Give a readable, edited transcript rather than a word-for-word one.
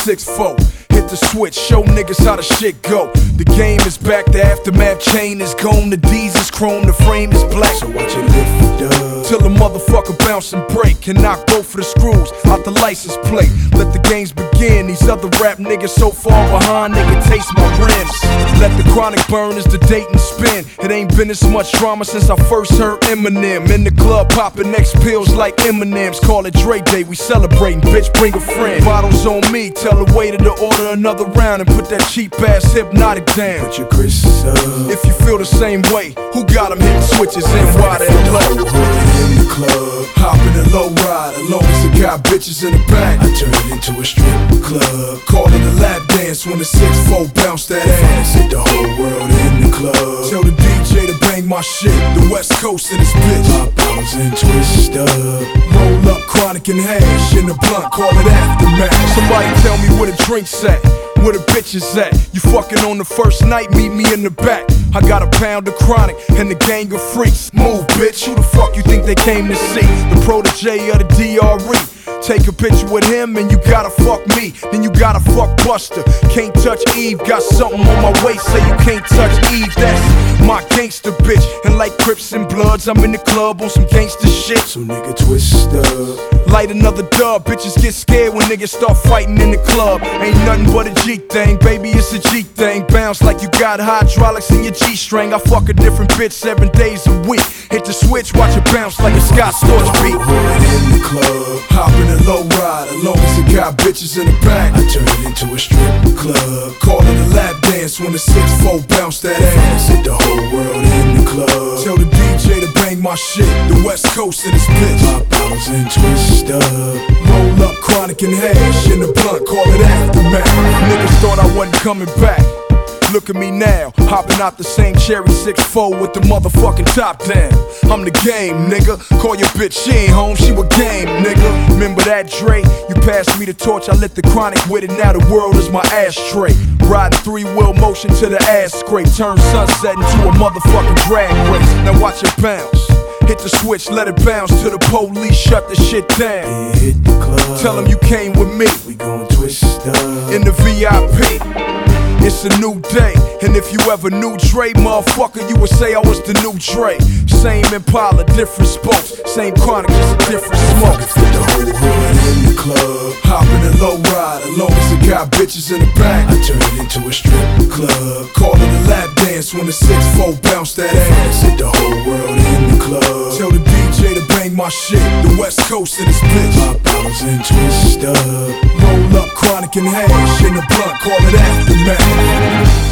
6-4. Hit the switch, show niggas how the shit go. The game is back, the aftermath chain is gone. The D's is chrome, the frame is black. So watch it lift up till the motherfucker bounce and break and knock both of the screws out the license plate. Let the games begin. These other rap niggas so far behind, they can taste my rims. Let the chronic burn as the date and spin. It ain't been this much drama since I first heard Eminem. In the club popping X pills like M&M's. Call it Dre Day, we celebrating, bitch, bring a friend. Bottles on me, tell the waiter to order another round and put that cheap ass Hypnotic down. Put your Chris up. If you feel the same way, who got them hitting switches and wide and low? In the club, hop in a low ride, as long as it got bitches in the back. I turn it into a strip club, call it a lap dance when the 6-4 bounce that ass. Hit the whole world in the club. Tell the DJ to bang my shit, the West Coast in this bitch. Pop bottles and twist up, roll up chronic and hash in the blunt, call it aftermath. Somebody tell me where the drinks at, where the bitches at. You fucking on the first night, meet me in the back. I got a pound of chronic and the gang of freaks. Move, bitch, who the fuck you think they came to see? The protege of the DRE. Take a picture with him and you gotta fuck me. Then you gotta fuck Buster. Can't touch Eve, got something on my waist, say you can't touch Eve. That's my gangster bitch. And like Crips and Bloods, I'm in the club on some gangster shit. So nigga twist up, light another dub. Bitches get scared when niggas start fighting in the club. Ain't nothing but a G thing, baby, it's a G thing. Bounce like you got hydraulics in your G-string. I fuck a different bitch 7 days a week. Hit the switch, watch it bounce like a Scott Storch beat. In the club, hop in a low ride, as long as it got bitches in the back. I turn it into a strip club, call it a lap dance when the 6-4 bounce that ass. Hit the whole world in the club. Tell the DJ to bang my shit, the West Coast in this bitch. Pop bottles and twist up, roll up chronic and hash in the blunt, call it aftermath. Niggas thought I wasn't coming back. Look at me now, hopping out the same cherry 6-4 with the motherfucking top down. I'm the game, nigga. Call your bitch, she ain't home, she was game, nigga. Remember that, Dre? You passed me the torch, I lit the chronic with it. Now the world is my ashtray. Riding 3-wheel motion to the ass scrape. Turn sunset into a motherfucking drag race. Now watch it bounce. Hit the switch, let it bounce till the police shut the shit down. Yeah, hit the club. Tell them you came with me. We gon' twist up in the VIP. It's a new day, and if you ever knew Dre, motherfucker, you would say I was the new Dre. Same Impala, different spokes. Same chronic, just a different smoke. Fit the whole hood in the club, hop in a low ride, as long as it got bitches in the back. I turn it into a strip club, call it a lap dance when the 6-4 bounce that ass. Hit the whole world in the club. Tell the DJ to bang my shit, the West Coast in this bitch. Pop bottles and twist up, roll up chronic and hash in the blunt, call it aftermath.